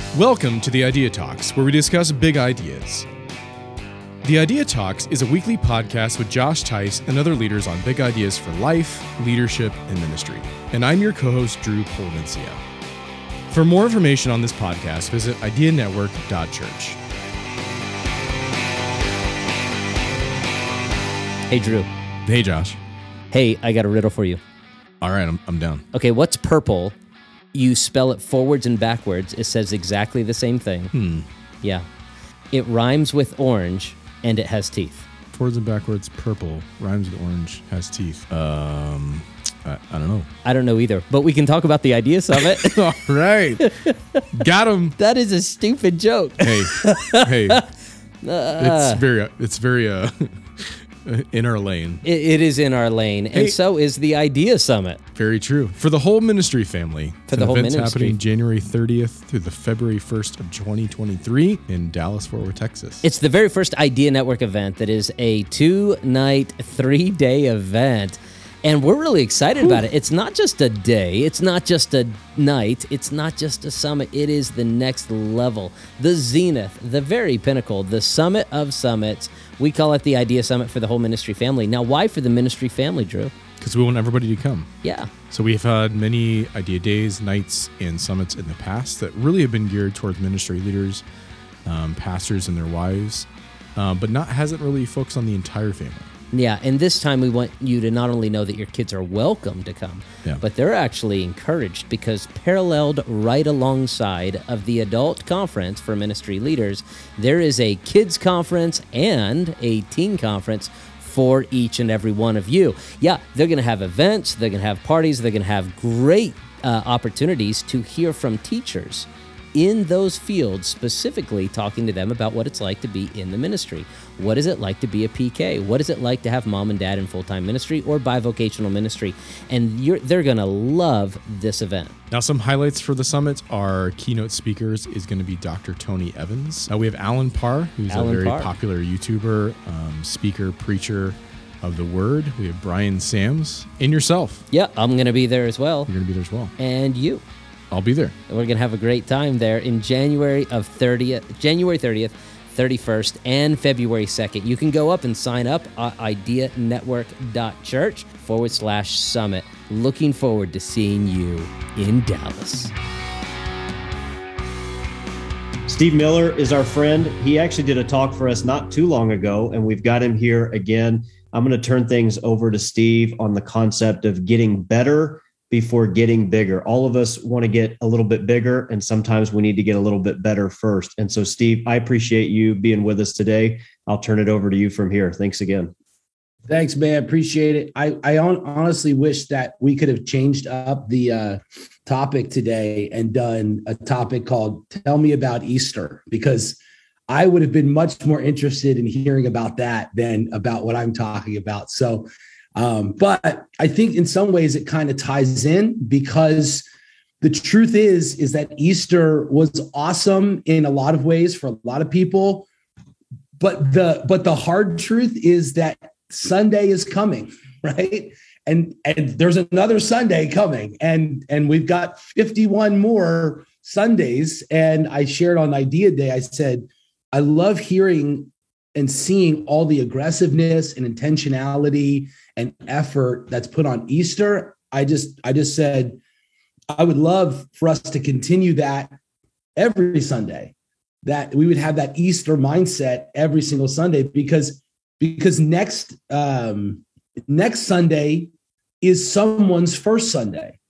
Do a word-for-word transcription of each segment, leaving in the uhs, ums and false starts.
Welcome to the Idea Talks, where we discuss big ideas. The Idea Talks is a weekly podcast with Josh Tice and other leaders on big ideas for life, leadership, and ministry. And I'm your co-host, Drew Polvencia. For more information on this podcast, visit idea network dot church. Hey, Drew. Hey, Josh. Hey, I got a riddle for you. All right, I'm, I'm down. Okay, what's purple? You spell it forwards and backwards. It says exactly the same thing. Hmm. Yeah. It rhymes with orange, and it has teeth. Forwards and backwards, purple, rhymes with orange, has teeth. Um, I, I don't know. I don't know either, but we can talk about the Idea Summit. All right. Got him. That is a stupid joke. Hey, hey. Uh, it's very, it's very, uh, in our lane. It, it is in our lane, and Hey. so is the Idea Summit. Very true. For the whole ministry family. For the whole event's ministry. happening January thirtieth through the February first of twenty twenty-three in Dallas, Fort Worth, Texas. It's the very first Idea Network event that is a two-night, three-day event, and we're really excited about it. It's not just a day. It's not just a night. It's not just a summit. It is the next level, the zenith, the very pinnacle, the summit of summits. We call it the Idea Summit for the whole ministry family. Now, why for the ministry family, Drew? Because we want everybody to come. Yeah. So we've had many idea days, nights, and summits in the past that really have been geared towards ministry leaders, um, pastors and their wives, um, but not hasn't really focused on the entire family. Yeah, and this time we want you to not only know that your kids are welcome to come, Yeah. but they're actually encouraged, because paralleled right alongside of the adult conference for ministry leaders, there is a kids conference and a teen conference for each and every one of you. Yeah, they're going to have events, they're going to have parties, they're going to have great uh, opportunities to hear from teachers in those fields, specifically talking to them about what it's like to be in the ministry. What is it like to be a P K? What is it like to have mom and dad in full-time ministry or bivocational ministry? And you're, they're going to love this event. Now, some highlights for the summit are keynote speakers is going to be Doctor Tony Evans. Uh, we have Alan Parr, who's Alan a very Parr. popular YouTuber, um, speaker, preacher of the word. We have Brian Sams and yourself. Yeah, I'm going to be there as well. You're going to be there as well. And you. I'll be there. And we're going to have a great time there in January of thirtieth, January thirtieth, thirty-first, and February second. You can go up and sign up at idea network dot church forward slash summit. Looking forward to seeing you in Dallas. Steve Miller is our friend. He actually did a talk for us not too long ago, and we've got him here again. I'm going to turn things over to Steve on the concept of getting better before getting bigger. All of us want to get a little bit bigger, and sometimes we need to get a little bit better first. And so, Steve, I appreciate you being with us today. I'll turn it over to you from here. Thanks again. Thanks, man. Appreciate it. I, I honestly wish that we could have changed up the uh, topic today and done a topic called Tell Me About Easter, because I would have been much more interested in hearing about that than about what I'm talking about. So, Um, but I think in some ways it kind of ties in, because the truth is, is that Easter was awesome in a lot of ways for a lot of people. But the, but the hard truth is that Sunday is coming, right? And, and there's another Sunday coming, and, and we've got fifty-one more Sundays. And I shared on Idea Day, I said, I love hearing and seeing all the aggressiveness and intentionality and effort that's put on Easter. I just, I just said, I would love for us to continue that every Sunday, that we would have that Easter mindset every single Sunday, because, because next, um, next Sunday is someone's first Sunday.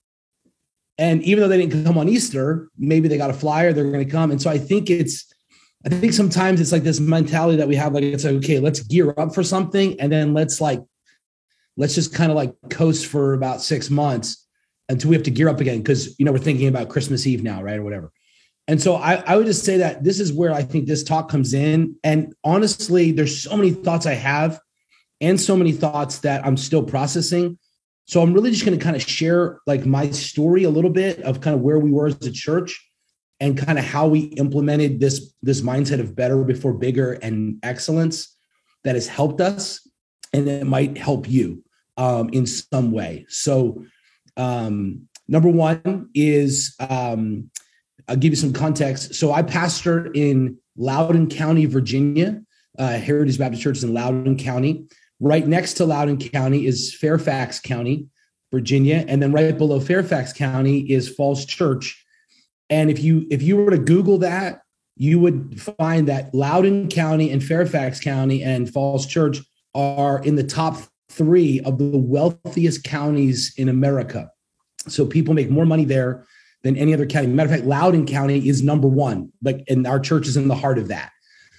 And even though they didn't come on Easter, maybe they got a flyer, they're going to come. And so I think it's, I think sometimes it's like this mentality that we have, like, it's like, okay, let's gear up for something. And then let's like, let's just kind of like coast for about six months until we have to gear up again. Cause you know, we're thinking about Christmas Eve now, right? Or whatever. And so I, I would just say that this is where I think this talk comes in. And honestly, there's so many thoughts I have and so many thoughts that I'm still processing. So I'm really just going to kind of share like my story a little bit of kind of where we were as a church, and kind of how we implemented this, this mindset of better before bigger and excellence that has helped us, and it might help you um, in some way. So um, number one is um, I'll give you some context. So I pastored in Loudoun County, Virginia. Uh, Heritage Baptist Church is in Loudoun County. Right next to Loudoun County is Fairfax County, Virginia. And then right below Fairfax County is Falls Church. And if you if you were to Google that, you would find that Loudoun County and Fairfax County and Falls Church are in the top three of the wealthiest counties in America. So people make more money there than any other county. Matter of fact, Loudoun County is number one, like, and our church is in the heart of that.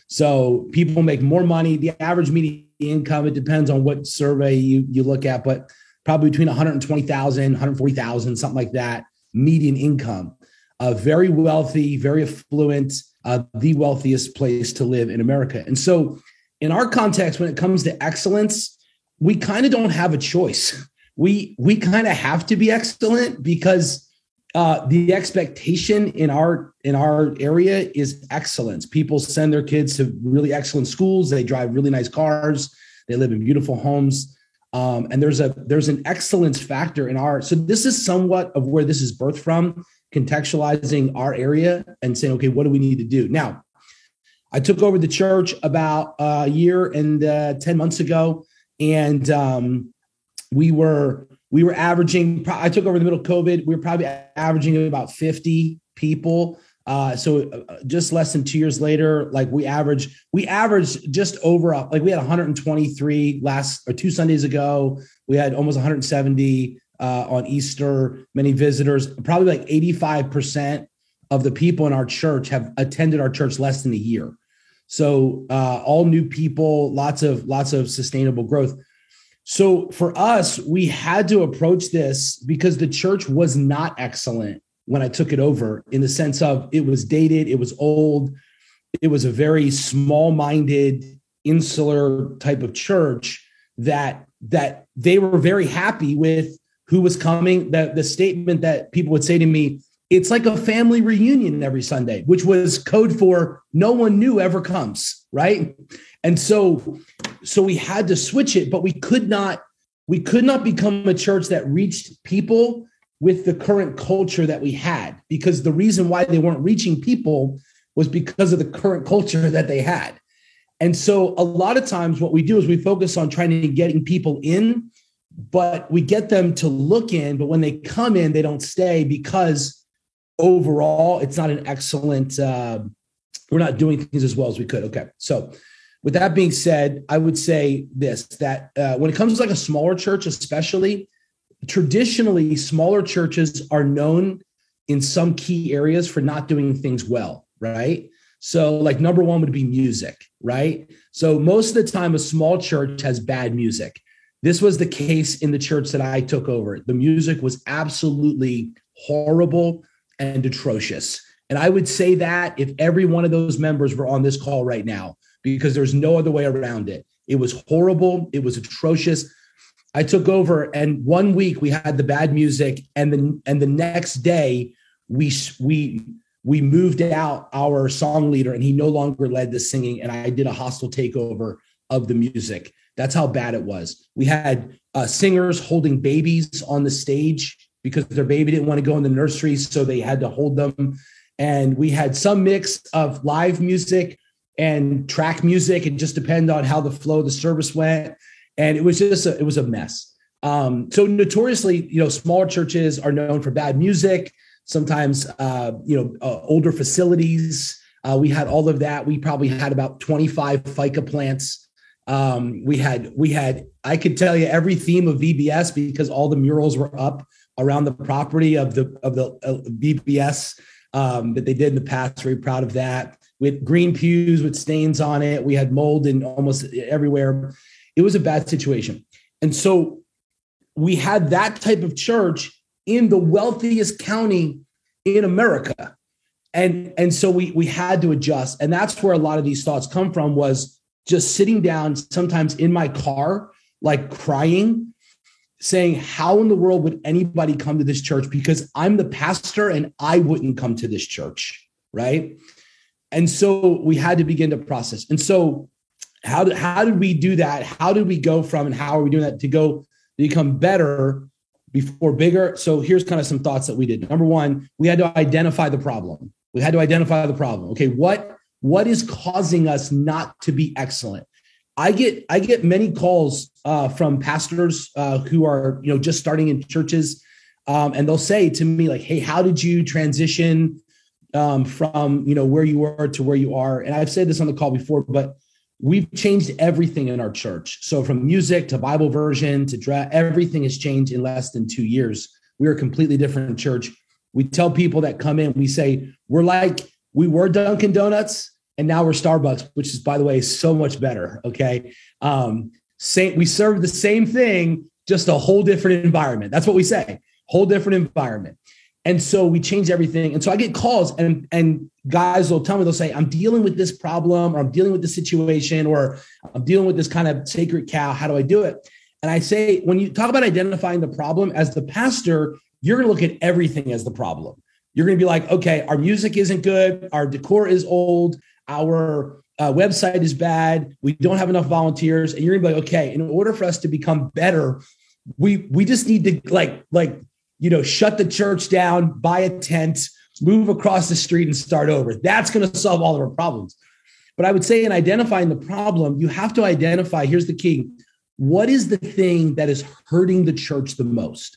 So people make more money. The average median income, it depends on what survey you, you look at, but probably between one hundred twenty thousand, one hundred forty thousand, something like that, median income. Uh, very wealthy, very affluent, uh, the wealthiest place to live in America. And so in our context, when it comes to excellence, we kind of don't have a choice. We, we kind of have to be excellent because uh, the expectation in our, in our area is excellence. People send their kids to really excellent schools. They drive really nice cars. They live in beautiful homes. Um, and there's a, there's an excellence factor in our, so this is somewhat of where this is birthed from, contextualizing our area and saying, okay, what do we need to do? Now, I took over the church about a year and uh, ten months ago. And um, we were, we were averaging, I took over in the middle of COVID. We were probably averaging about fifty people. Uh, so just less than two years later, like we averaged, we averaged just over, like we had one hundred twenty-three last or two Sundays ago. We had almost one hundred seventy uh, on Easter, many visitors, probably like eighty-five percent of the people in our church have attended our church less than a year. So uh, all new people, lots of, lots of sustainable growth. So for us, we had to approach this because the church was not excellent when I took it over, in the sense of it was dated, it was old, it was a very small-minded, insular type of church that that they were very happy with who was coming. That the statement that people would say to me, it's like a family reunion every Sunday, which was code for no one new ever comes, right? And so, so we had to switch it, but we could not, we could not become a church that reached people with the current culture that we had, because the reason why they weren't reaching people was because of the current culture that they had. And so a lot of times what we do is we focus on trying to getting people in, but we get them to look in, but when they come in, they don't stay because overall it's not an excellent, uh, we're not doing things as well as we could. Okay. So with that being said, I would say this, that uh, when it comes to like a smaller church, especially, traditionally, smaller churches are known in some key areas for not doing things well, right? So like number one would be music, right? So most of the time, a small church has bad music. This was the case in the church that I took over. The music was absolutely horrible and atrocious. And I would say that if every one of those members were on this call right now, because there's no other way around it. It was horrible. It was atrocious. I took over, and one week we had the bad music, and then and the next day we we we moved out our song leader, and he no longer led the singing, and I did a hostile takeover of the music. That's how bad it was. We had uh, singers holding babies on the stage because their baby didn't want to go in the nursery, so they had to hold them. And we had some mix of live music and track music. It just depended on how the flow of the service went. And it was just, a, it was a mess. Um, so notoriously, you know, smaller churches are known for bad music, sometimes, uh, you know, uh, older facilities. Uh, we had all of that. We probably had about twenty-five FICA plants. Um, we had, we had, I could tell you every theme of V B S because all the murals were up around the property of the, of the uh, V B S um, that they did in the past. Very proud of that. We had green pews with stains on it. We had mold in almost everywhere. It was a bad situation. And so we had that type of church in the wealthiest county in America. And, and so we, we had to adjust. And that's where a lot of these thoughts come from, was just sitting down sometimes in my car, like crying, saying, how in the world would anybody come to this church? Because I'm the pastor and I wouldn't come to this church, right? And so we had to begin to process. And so How did, how did we do that? How did we go from, and how are we doing that to go become better before bigger? So here's kind of some thoughts that we did. Number one, we had to identify the problem. We had to identify the problem. Okay, what what is causing us not to be excellent? I get I get many calls uh, from pastors uh, who are you know just starting in churches, um, and they'll say to me like, "Hey, how did you transition um, from you know where you were to where you are?" And I've said this on the call before, but we've changed everything in our church. So from music to Bible version to dress, everything has changed in less than two years. We are a completely different church. We tell people that come in, we say we're like we were Dunkin' Donuts. And now we're Starbucks, which is, by the way, so much better. Okay. Um, same, we serve the same thing, just a whole different environment. That's what we say, whole different environment. And so we change everything. And so I get calls and, and guys will tell me, they'll say, I'm dealing with this problem, or I'm dealing with this situation, or I'm dealing with this kind of sacred cow. How do I do it? And I say, when you talk about identifying the problem as the pastor, you're going to look at everything as the problem. You're going to be like, okay, our music isn't good. Our decor is old. Our uh, website is bad. We don't have enough volunteers. And you're gonna be like, okay, in order for us to become better, we we just need to like, like, you know, shut the church down, buy a tent, move across the street and start over. That's going to solve all of our problems. But I would say in identifying the problem, you have to identify, here's the key. What is the thing that is hurting the church the most?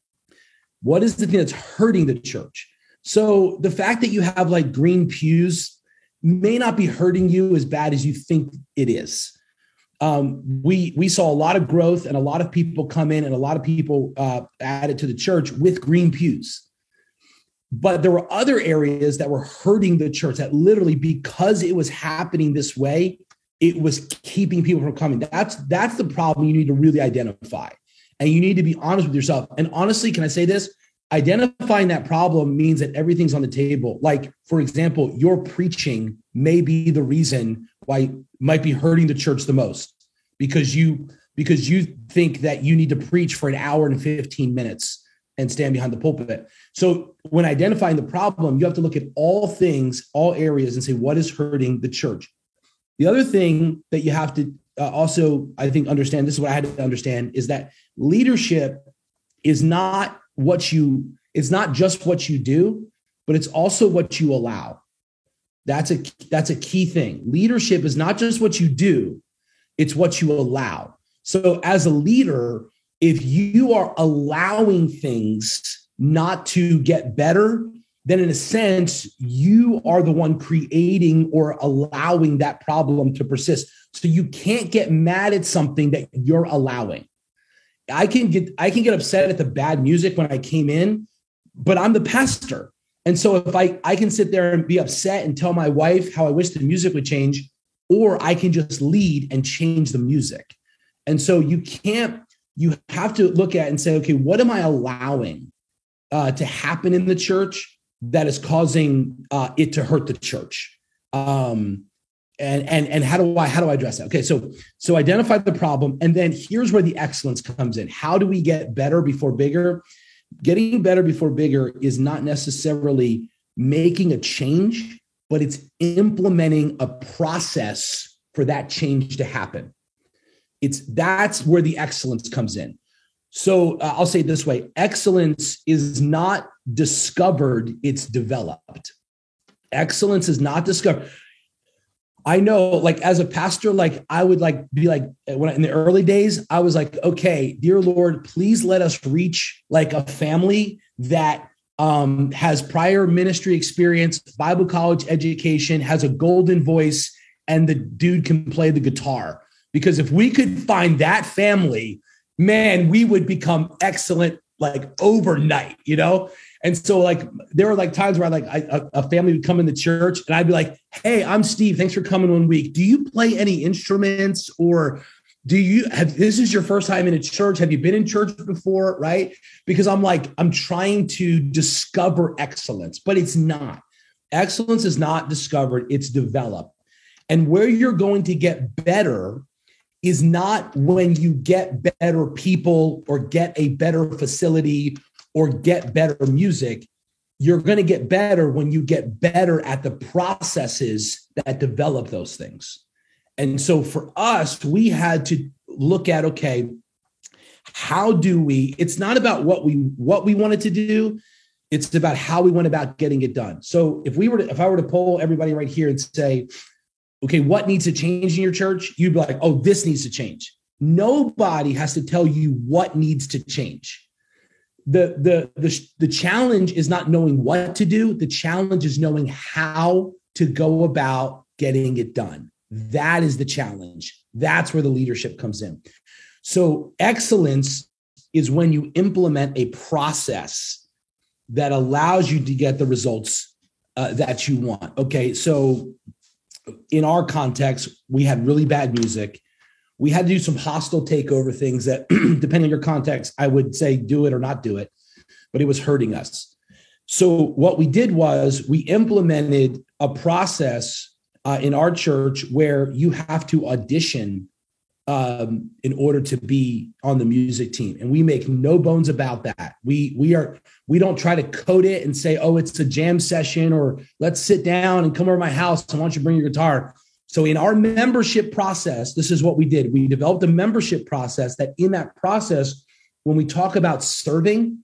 What is the thing that's hurting the church? So the fact that you have like green pews may not be hurting you as bad as you think it is. Um, we we saw a lot of growth and a lot of people come in and a lot of people uh, added to the church with green pews. But there were other areas that were hurting the church that literally, because it was happening this way, it was keeping people from coming. That's that's the problem you need to really identify. And you need to be honest with yourself. And honestly, can I say this? Identifying that problem means that everything's on the table. Like, for example, your preaching may be the reason why it might be hurting the church the most, because you because you think that you need to preach for an hour and fifteen minutes and stand behind the pulpit. So when identifying the problem, you have to look at all things, all areas, and say, what is hurting the church? The other thing that you have to uh, also, I think, understand, this is what I had to understand, is that leadership is not what you, it's not just what you do, but it's also what you allow. That's a, that's a key thing. Leadership is not just what you do, it's what you allow. So as a leader, if you are allowing things not to get better, then in a sense, you are the one creating or allowing that problem to persist. So you can't get mad at something that you're allowing. I can get I can get upset at the bad music when I came in, but I'm the pastor. And so if I, I can sit there and be upset and tell my wife how I wish the music would change, or I can just lead and change the music. And so you can't, you have to look at and say, okay, what am I allowing uh, to happen in the church that is causing uh, it to hurt the church? Um, And, and, and how do I, how do I address that? Okay. So, so identify the problem. And then here's where the excellence comes in. How do we get better before bigger? Getting better before bigger is not necessarily making a change, but it's implementing a process for that change to happen. It's that's where the excellence comes in. So uh, I'll say it this way. Excellence is not discovered. It's developed. Excellence is not discovered. I know, like, as a pastor, like I would like be like, when in the early days, I was like, okay, dear Lord, please let us reach like a family that um, has prior ministry experience, Bible college education, has a golden voice, and the dude can play the guitar. Because if we could find that family, man, we would become excellent like overnight, you know? And so like, there were like times where I like I, a, a family would come in the church and I'd be like, hey, I'm Steve. Thanks for coming one week. Do you play any instruments, or do you have, this is your first time in a church? Have you been in church before? Right. Because I'm like, I'm trying to discover excellence, but it's not. Excellence is not discovered. It's developed. And where you're going to get better is not when you get better people or get a better facility or get better music. You're going to get better when you get better at the processes that develop those things. And so for us, we had to look at, okay, how do we, it's not about what we, what we wanted to do. It's about how we went about getting it done. So if we were to, if I were to poll everybody right here and say, okay, what needs to change in your church? You'd be like, oh, this needs to change. Nobody has to tell you what needs to change. The, the, the, the challenge is not knowing what to do. The challenge is knowing how to go about getting it done. That is the challenge. That's where the leadership comes in. So excellence is when you implement a process that allows you to get the results uh, that you want. Okay, so in our context, we had really bad music. We had to do some hostile takeover things that, depending on your context, I would say do it or not do it, but it was hurting us. So what we did was we implemented a process uh, in our church where you have to audition um, in order to be on the music team. And we make no bones about that. We, we are, we don't try to code it and say, oh, it's a jam session, or let's sit down and come over to my house. I want you to bring your guitar. So in our membership process, this is what we did. We developed a membership process that in that process, when we talk about serving,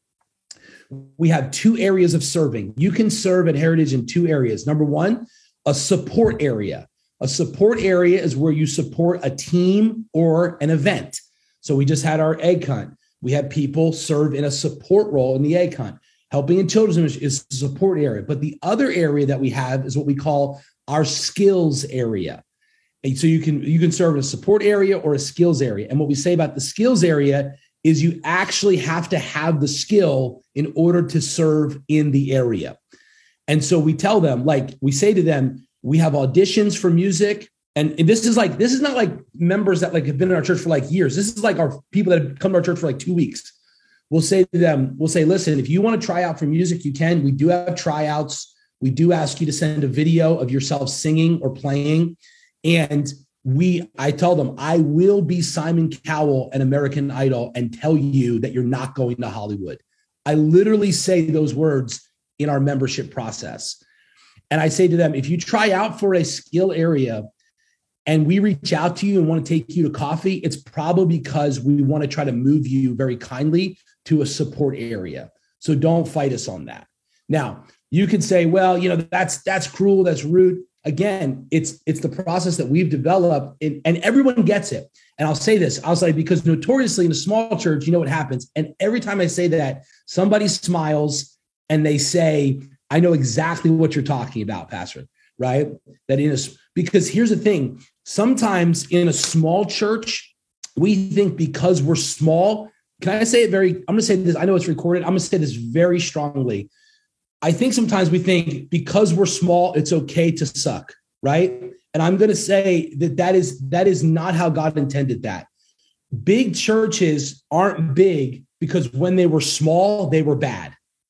we have two areas of serving. You can serve at Heritage in two areas. Number one, a support area. A support area is where you support a team or an event. So we just had our egg hunt. We have people serve in a support role in the egg hunt. Helping in children's ministry is the support area. But the other area that we have is what we call our skills area. And so you can, you can serve in a support area or a skills area. And what we say about the skills area is you actually have to have the skill in order to serve in the area. And so we tell them, like, we say to them, we have auditions for music. And this is like, this is not like members that like have been in our church for like years. This is like our people that have come to our church for like two weeks. We'll say to them, we'll say, listen, if you want to try out for music, you can. We do have tryouts. We do ask you to send a video of yourself singing or playing. And we, I tell them, I will be Simon Cowell and American Idol and tell you that you're not going to Hollywood. I literally say those words in our membership process. And I say to them, if you try out for a skill area and we reach out to you and want to take you to coffee, it's probably because we want to try to move you very kindly to a support area. So don't fight us on that. Now, you could say, well, you know, that's that's cruel, that's rude. Again, it's it's the process that we've developed, and, and everyone gets it. And I'll say this, I'll say, because notoriously in a small church, you know what happens. And every time I say that, somebody smiles and they say, I know exactly what you're talking about, Pastor, right? That in a, because here's the thing, sometimes in a small church, we think because we're small, can I say it very, I'm going to say this, I know it's recorded, I'm going to say this very strongly. I think sometimes we think because we're small, it's okay to suck, right? And I'm going to say that that is, that is not how God intended that. Big churches aren't big because when they were small, they were bad.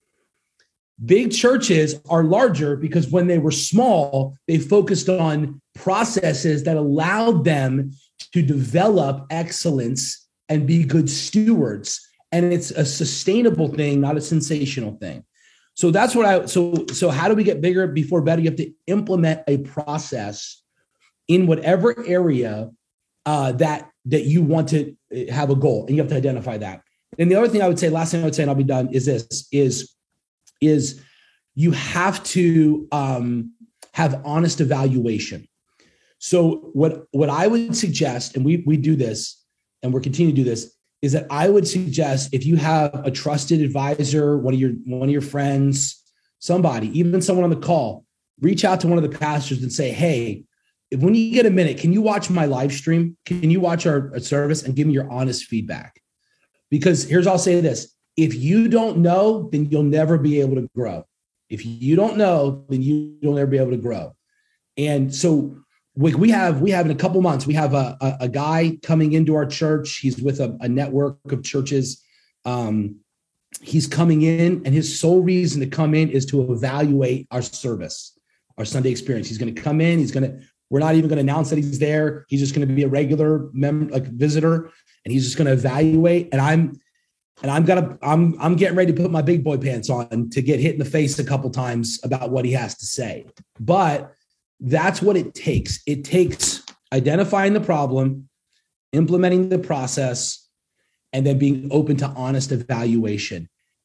Big churches are larger because when they were small, they focused on processes that allowed them to develop excellence and be good stewards. And it's a sustainable thing, not a sensational thing. So that's what I, so, so how do we get bigger before better? You have to implement a process in whatever area uh, that, that you want to have a goal, and you have to identify that. And the other thing I would say, last thing I would say, and I'll be done, is this, is, is you have to um, have honest evaluation. So what, what I would suggest, and we, we do this, and we're continuing to do this, is that I would suggest if you have a trusted advisor, one of your, one of your friends, somebody, even someone on the call, reach out to one of the pastors and say, hey, if, when you get a minute, can you watch my live stream? Can you watch our, our service and give me your honest feedback? Because here's, I'll say this. If you don't know, then you'll never be able to grow. If you don't know, then you, you'll never be able to grow. And so we, we have, we have in a couple months, we have a, a, a guy coming into our church. He's with a, a network of churches. Um, he's coming in, and his sole reason to come in is to evaluate our service, our Sunday experience. He's going to come in. He's going to, we're not even going to announce that he's there. He's just going to be a regular member, like visitor, and he's just going to evaluate. And I'm, And I'm gonna, I'm, I'm getting ready to put my big boy pants on to get hit in the face a couple times about what he has to say. But that's what it takes. It takes identifying the problem, implementing the process, and then being open to honest evaluation.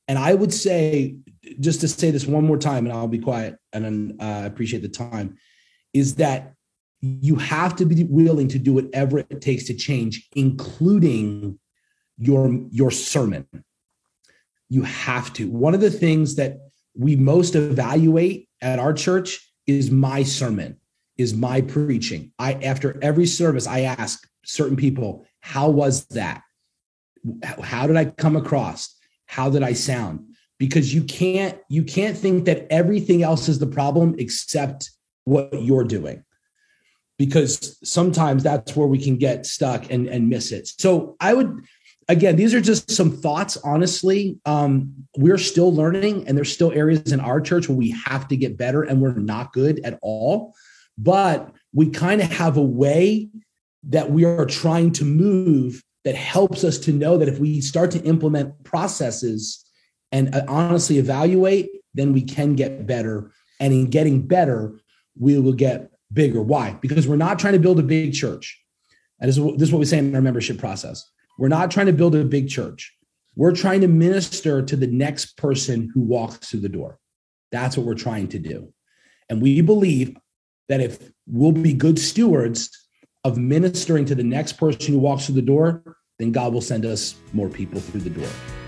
And I would say, just to say this one more time, and I'll be quiet, and then uh, I appreciate the time, is that you have to be willing to do whatever it takes to change, including your, your sermon. You have to. One of the things that we most evaluate at our church is my sermon, is my preaching. I, after every service, I ask certain people, how was that? How did I come across? How did I sound? Because you can't, you can't think that everything else is the problem except what you're doing. Because sometimes that's where we can get stuck and, and miss it. So I would, again, these are just some thoughts, honestly. Um, we're still learning, and there's still areas in our church where we have to get better, and we're not good at all. But we kind of have a way that we are trying to move that helps us to know that if we start to implement processes and uh, honestly evaluate, then we can get better. And in getting better, we will get bigger. Why? Because we're not trying to build a big church. And this is what, this is what we say in our membership process. We're not trying to build a big church. We're trying to minister to the next person who walks through the door. That's what we're trying to do. And we believe that if we'll be good stewards of ministering to the next person who walks through the door, then God will send us more people through the door.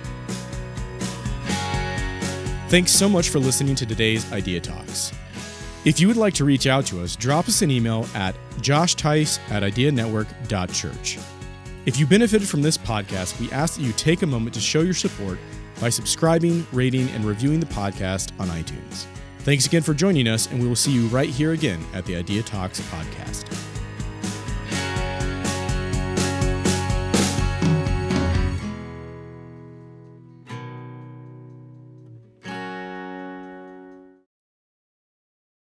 Thanks so much for listening to today's Idea Talks. If you would like to reach out to us, drop us an email at josh tice at idea network dot church. If you benefited from this podcast, we ask that you take a moment to show your support by subscribing, rating, and reviewing the podcast on iTunes. Thanks again for joining us, and we will see you right here again at the Idea Talks podcast.